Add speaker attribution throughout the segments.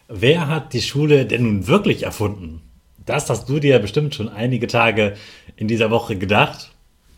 Speaker 1: Wer hat die Schule denn nun wirklich erfunden? Das hast du dir bestimmt schon einige Tage in dieser Woche gedacht.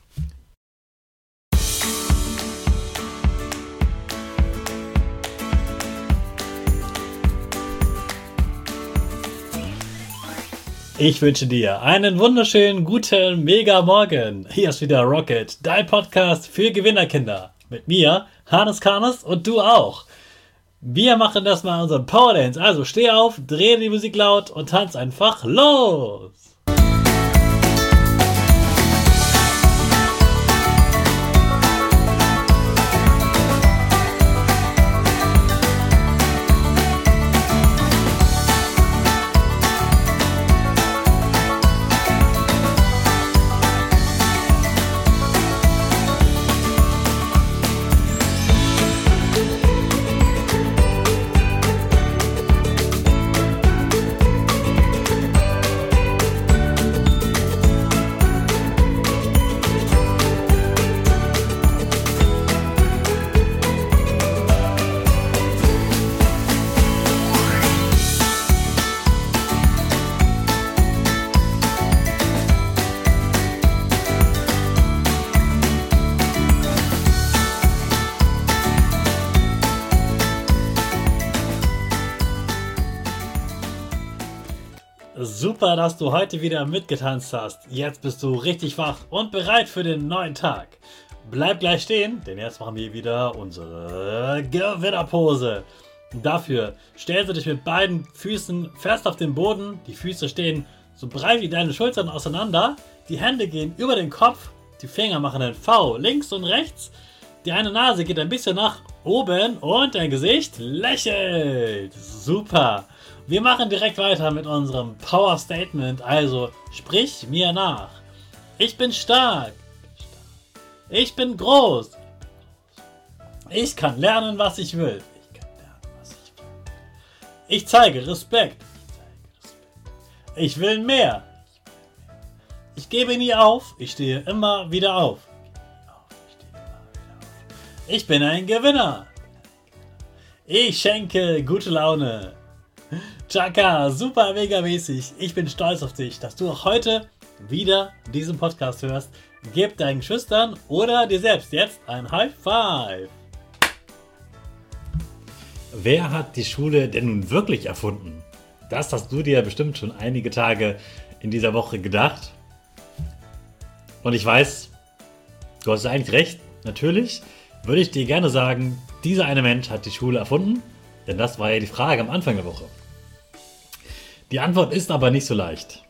Speaker 1: Ich wünsche dir einen wunderschönen, guten, mega Morgen. Hier ist wieder Rocket, dein Podcast für Gewinnerkinder. Mit mir, Hannes Karnes und du auch. Wir machen das mal unseren Power Dance. Also steh auf, dreh die Musik laut und tanz einfach los. Super, dass du heute wieder mitgetanzt hast. Jetzt bist du richtig wach und bereit für den neuen Tag. Bleib gleich stehen, denn jetzt machen wir wieder unsere Gewinnerpose. Dafür stellst du dich mit beiden Füßen fest auf den Boden. Die Füße stehen so breit wie deine Schultern auseinander. Die Hände gehen über den Kopf. Die Finger machen ein V links und rechts. Die eine Nase geht ein bisschen nach oben und dein Gesicht lächelt. Super. Wir machen direkt weiter mit unserem Power Statement, also sprich mir nach. Ich bin stark. Ich bin groß. Ich kann lernen, was ich will. Ich zeige Respekt. Ich will mehr. Ich gebe nie auf. Ich stehe immer wieder auf. Ich bin ein Gewinner. Ich schenke gute Laune. Chaka, super mega mäßig. Ich bin stolz auf dich, dass du auch heute wieder diesen Podcast hörst. Gib deinen Geschwistern oder dir selbst jetzt ein High Five. Wer hat die Schule denn nun wirklich erfunden? Das hast du dir bestimmt schon einige Tage in dieser Woche gedacht. Und ich weiß, du hast eigentlich recht. Natürlich würde ich dir gerne sagen, dieser eine Mensch hat die Schule erfunden. Denn das war ja die Frage am Anfang der Woche. Die Antwort ist aber nicht so leicht.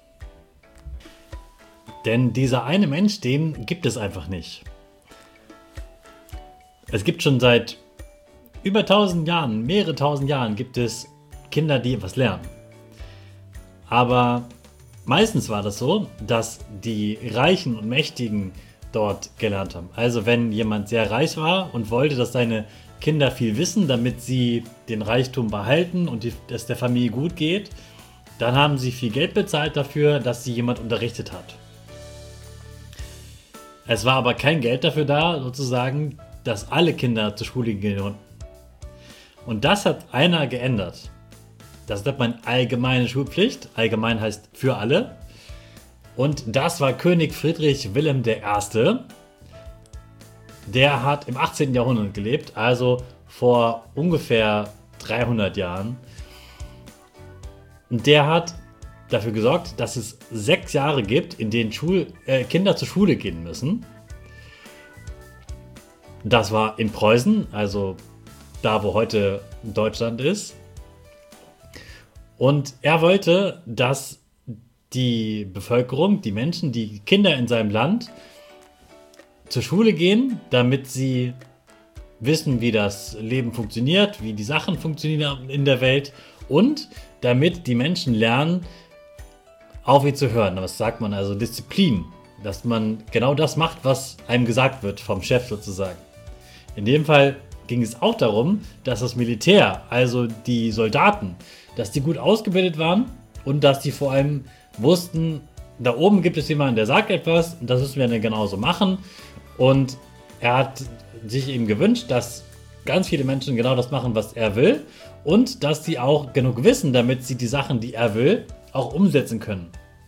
Speaker 1: Denn dieser eine Mensch, den gibt es einfach nicht. Es gibt schon seit über 1000 Jahren, mehrere tausend Jahren, gibt es Kinder, die etwas lernen. Aber meistens war das so, dass die Reichen und Mächtigen dort gelernt haben. Also wenn jemand sehr reich war und wollte, dass seine Kinder viel wissen, damit sie den Reichtum behalten und es der Familie gut geht, dann haben sie viel Geld bezahlt dafür, dass sie jemand unterrichtet hat. Es war aber kein Geld dafür da, sozusagen, dass alle Kinder zur Schule gehen. Und das hat einer geändert. Das nennt man allgemeine Schulpflicht. Allgemein heißt für alle. Und das war König Friedrich Wilhelm I. Der hat im 18. Jahrhundert gelebt, also vor ungefähr 300 Jahren. Und der hat dafür gesorgt, dass es 6 Jahre gibt, in denen Kinder zur Schule gehen müssen. Das war in Preußen, also da, wo heute Deutschland ist. Und er wollte, dass die Bevölkerung, die Menschen, die Kinder in seinem Land zur Schule gehen, damit sie wissen, wie das Leben funktioniert, wie die Sachen funktionieren in der Welt und damit die Menschen lernen, auf ihn zu hören. Was sagt man? Also Disziplin. Dass man genau das macht, was einem gesagt wird vom Chef sozusagen. In dem Fall ging es auch darum, dass das Militär, also die Soldaten, dass die gut ausgebildet waren und dass die vor allem wussten, da oben gibt es jemanden, der sagt etwas und das müssen wir dann genauso machen. Und er hat sich eben gewünscht, dass ganz viele Menschen genau das machen, was er will und dass sie auch genug wissen, damit sie die Sachen, die er will, auch umsetzen können.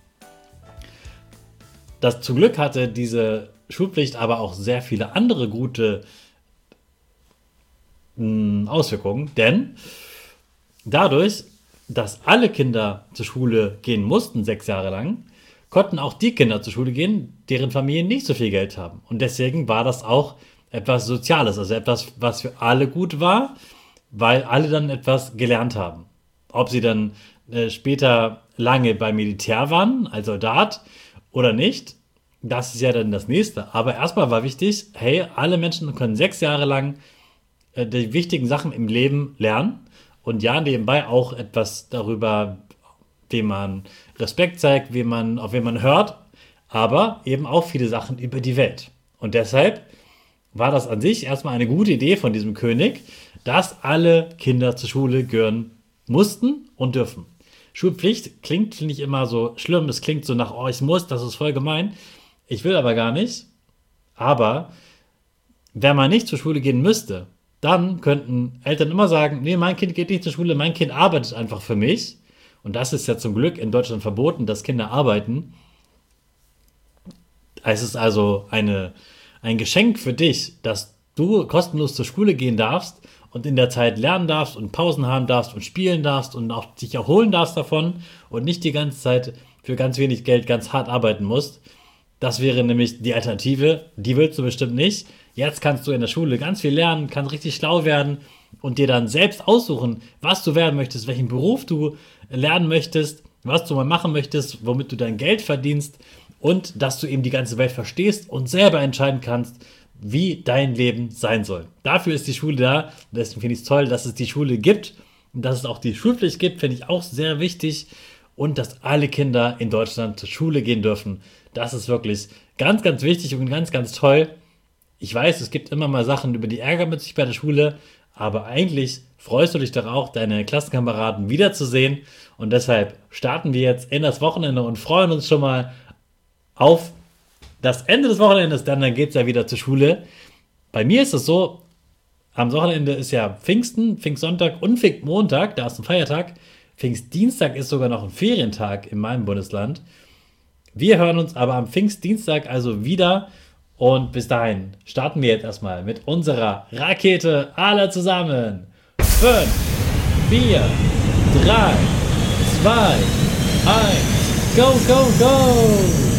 Speaker 1: Das zum Glück hatte diese Schulpflicht aber auch sehr viele andere gute Auswirkungen, denn dadurch, dass alle Kinder zur Schule gehen mussten, 6 Jahre lang, konnten auch die Kinder zur Schule gehen, deren Familien nicht so viel Geld haben. Und deswegen war das auch etwas Soziales, also etwas, was für alle gut war, weil alle dann etwas gelernt haben. Ob sie dann später lange beim Militär waren, als Soldat oder nicht, das ist ja dann das Nächste. Aber erstmal war wichtig, hey, alle Menschen können 6 Jahre lang die wichtigen Sachen im Leben lernen und ja, nebenbei auch etwas darüber, wem man Respekt zeigt, auf wen man hört, aber eben auch viele Sachen über die Welt. Und deshalb war das an sich erstmal eine gute Idee von diesem König, dass alle Kinder zur Schule gehören mussten und dürfen. Schulpflicht klingt nicht immer so schlimm, es klingt so nach, oh, ich muss, das ist voll gemein. Ich will aber gar nicht. Aber wenn man nicht zur Schule gehen müsste, dann könnten Eltern immer sagen, nee, mein Kind geht nicht zur Schule, mein Kind arbeitet einfach für mich. Und das ist ja zum Glück in Deutschland verboten, dass Kinder arbeiten. Es ist also ein Geschenk für dich, dass du kostenlos zur Schule gehen darfst und in der Zeit lernen darfst und Pausen haben darfst und spielen darfst und auch dich erholen darfst davon und nicht die ganze Zeit für ganz wenig Geld ganz hart arbeiten musst. Das wäre nämlich die Alternative, die willst du bestimmt nicht. Jetzt kannst du in der Schule ganz viel lernen, kannst richtig schlau werden und dir dann selbst aussuchen, was du werden möchtest, welchen Beruf du lernen möchtest, was du mal machen möchtest, womit du dein Geld verdienst und dass du eben die ganze Welt verstehst und selber entscheiden kannst, wie dein Leben sein soll. Dafür ist die Schule da. Deswegen finde ich es toll, dass es die Schule gibt und dass es auch die Schulpflicht gibt, finde ich auch sehr wichtig. Und dass alle Kinder in Deutschland zur Schule gehen dürfen. Das ist wirklich ganz, ganz wichtig und ganz, ganz toll. Ich weiß, es gibt immer mal Sachen, über die ärgern mit sich bei der Schule, aber eigentlich freust du dich doch auch, deine Klassenkameraden wiederzusehen. Und deshalb starten wir jetzt in das Wochenende und freuen uns schon mal auf das Ende des Wochenendes, dann geht es ja wieder zur Schule. Bei mir ist es so, am Wochenende ist ja Pfingsten, Pfingstsonntag und Pfingstmontag, da ist ein Feiertag. Pfingstdienstag ist sogar noch ein Ferientag in meinem Bundesland. Wir hören uns aber am Pfingstdienstag also wieder und bis dahin starten wir jetzt erstmal mit unserer Rakete alle zusammen. 5, 4, 3, 2, 1, go, go, go!